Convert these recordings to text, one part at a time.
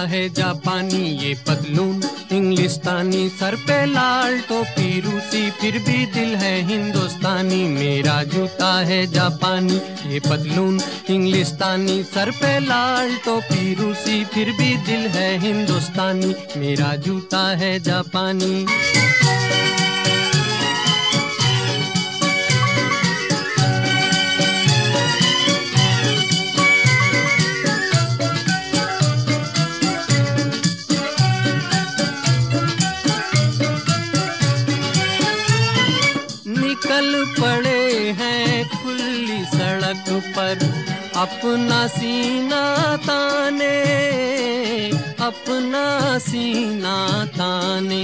है जापानी, ये पतलून इंग्लिस्तानी, सर पे लाल टोपी रूसी, फिर भी दिल है हिंदुस्तानी। मेरा जूता है जापानी, ये पतलून इंग्लिस्तानी, सर पे लाल टोपी रूसी, फिर भी दिल है हिंदुस्तानी। मेरा जूता है जापानी। निकल पड़े हैं खुली सड़क पर, अपना सीना ताने, अपना सीना ताने।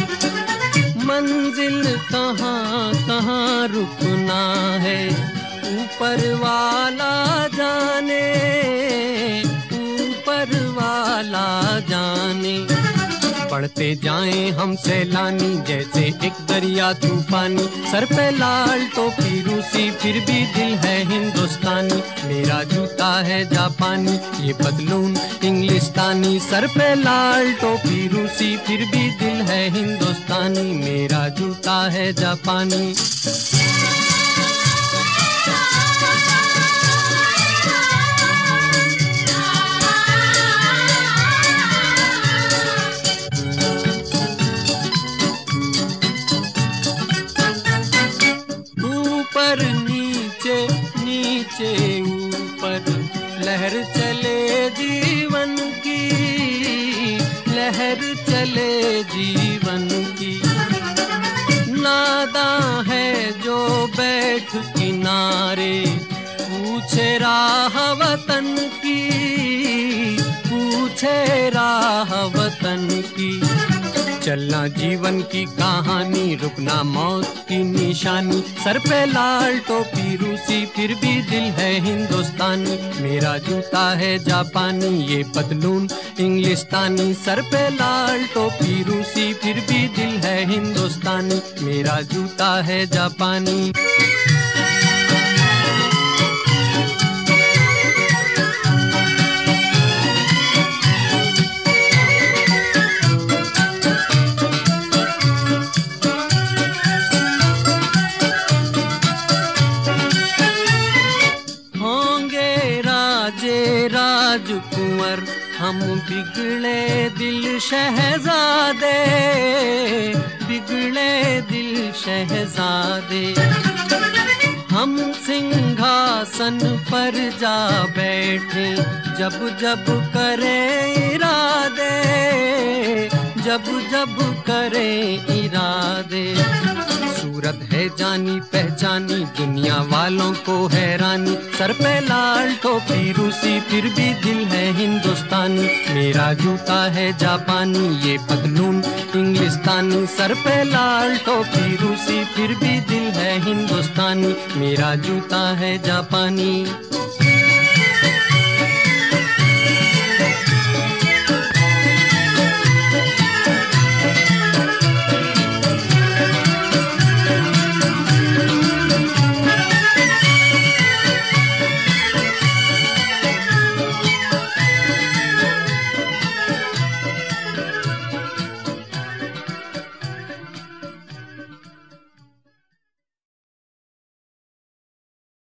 मंजिल कहाँ कहाँ रुकना है, ऊपर वाला जाने, ऊपर वाला जाने। बढ़ते जाएं हम सैलानी, जैसे एक दरिया तूफानी, सर पे लाल टोपी रूसी, फिर भी दिल है हिंदुस्तानी। मेरा जूता है जापानी, ये पतलून इंग्लिस्तानी, सर पे लाल टोपी रूसी, फिर भी दिल है हिंदुस्तानी। मेरा जूता है जापानी। ऊपर नीचे नीचे ऊपर, लहर चले जीवन की, लहर चले जीवन की। नादां है जो बैठ किनारे, पूछे राह वतन की, पूछे राह वतन की। चलना जीवन की कहानी, रुकना मौत की निशानी, सर पे लाल टोपी रूसी, फिर भी दिल है हिंदुस्तानी। मेरा जूता है जापानी, ये पतलून इंग्लिस्तानी, सर पे लाल टोपी रूसी, फिर भी दिल है हिंदुस्तानी। मेरा जूता है जापानी। राजकुंवर हम बिगड़े दिल शहजादे, बिगड़े दिल शहजादे। हम सिंहासन पर जा बैठे, जब जब करें इरादे, जब जब करें इरादे। सूरत है जानी पहचानी, दुनिया वालों को हैरानी, सर पे लाल टोपी रूसी, फिर भी दिल है हिंदुस्तानी। मेरा जूता है जापानी, ये पतलून इंग्लिस्तानी, सर पे लाल टोपी रूसी, फिर भी दिल है हिंदुस्तानी। मेरा जूता है जापानी।